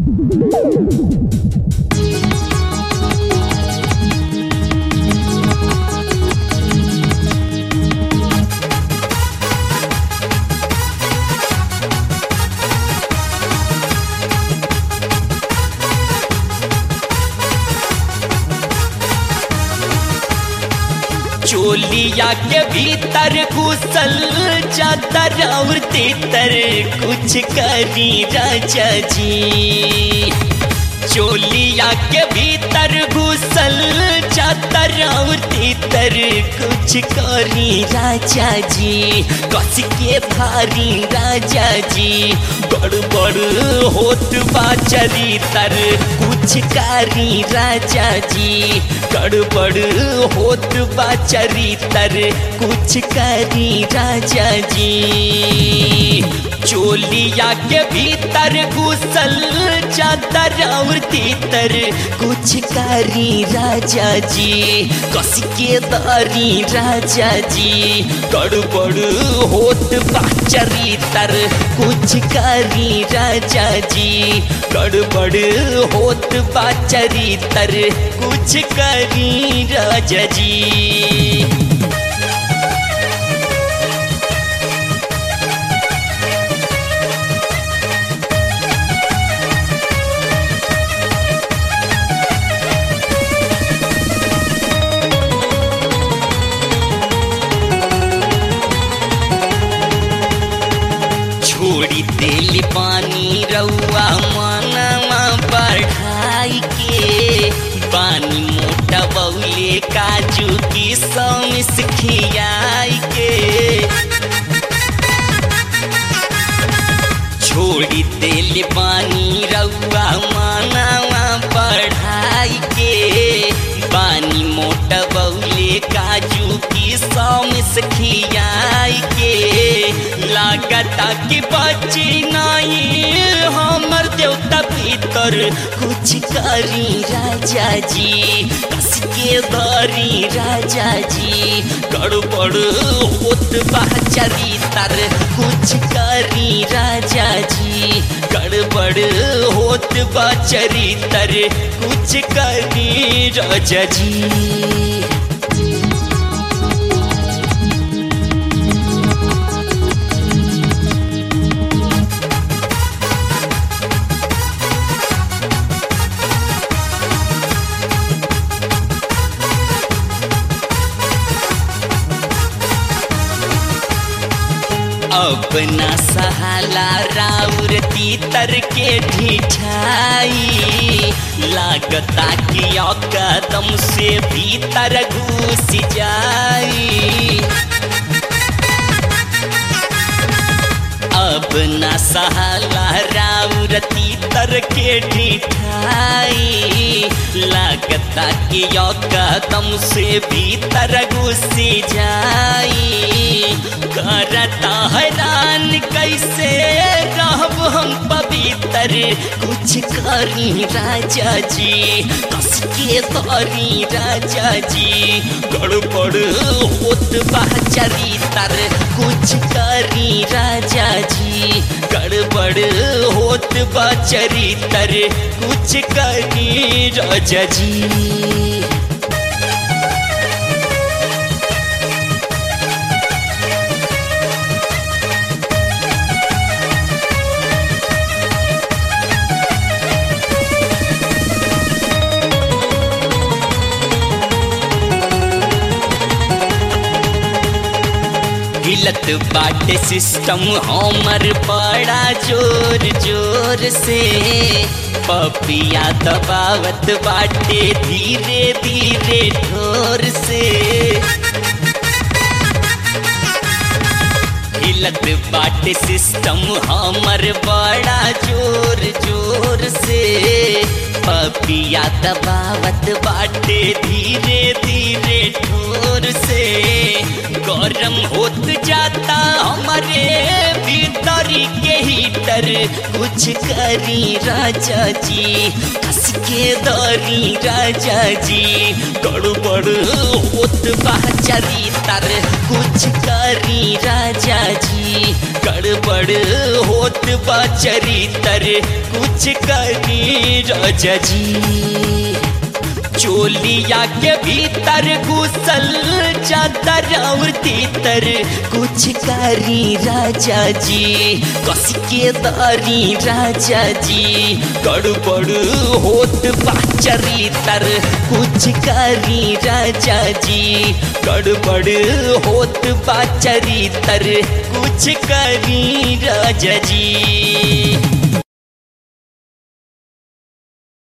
चोलिया के भीतर घुसल चादर और तीतर कुछ करी राजा जी। चोलिया के भीतर घुसल चादर और तीतर कुछ करी राजा जी। कस के भारी राजा जी गड़बड़ होत बा चरितर कुछ करी राजा जी। गड़बड़ होत बा चरितर कुछ करी राजा जी। चोलिया के भीतर घुसल चादर और तीतर कुछ करी राजा जी। कस के दारी राजा जी गड़बड़ होत बा चरितर कुछ करी राजा जी। गड़बड़ होत बा चरितर कुछ करी राजा जी। छोड़ी तेल पानी रउआ मनवा बढ़ाई के पानी मोटा बउले काजू की समिस खियाई के। छोड़ी तेल पानी रउआ मनवा बढ़ाई के पानी मोटा बउले काजू की समिस खियाई के। लागता कि बची नहीं हमर देवता भीतर कुछ करी राजा जी। कस के धरी राजा जी गड़बड़ होत बा चरितर कुछ करी राजा जी। गड़बड़ होत बा चरितर कुछ करी राजा जी। अपना सहाला राउर तीतर के ढिठाई लागता कि कदम से भीतर घुस जाई। अब न सहाला राउर तीतर के ढिठाई लागता कि कदम से भीतर घुस जाई। करता हैरान कैसे रहब हम पवित्र कुछ करी राजा जी। कस के धरी राजा जी गड़बड़ होत बा चरितर कुछ करी राजा जी। गड़बड़ होत बा चरितर कुछ करी राजा जी। हिलत बाटे सिस्टम हमर बड़ा जोर जोर से पपिया दबावत बाटे धीरे धीरे ठोर से। हिलत बाटे सिस्टम हमर बड़ा जोर जोर से पपिया दबावत बाटे धीरे धीरे ठोर से। गरम होत जाता हमारे भीतरी के हीटर कुछ करी राजा जी। कस के दरी राजा जी गड़बड़ होत बा चरितर कुछ करी राजा जी। जी गड़बड़ होत बा चरितर कुछ करी राजा जी चोलिया के भीतर घुसल चादर और तीतर कुछ करी राजा जी कस के दारी राजा जी गड़बड़ होत बा चरितर कुछ करी राजा जी गड़बड़ होत बा चरितर कुछ करी राजा जी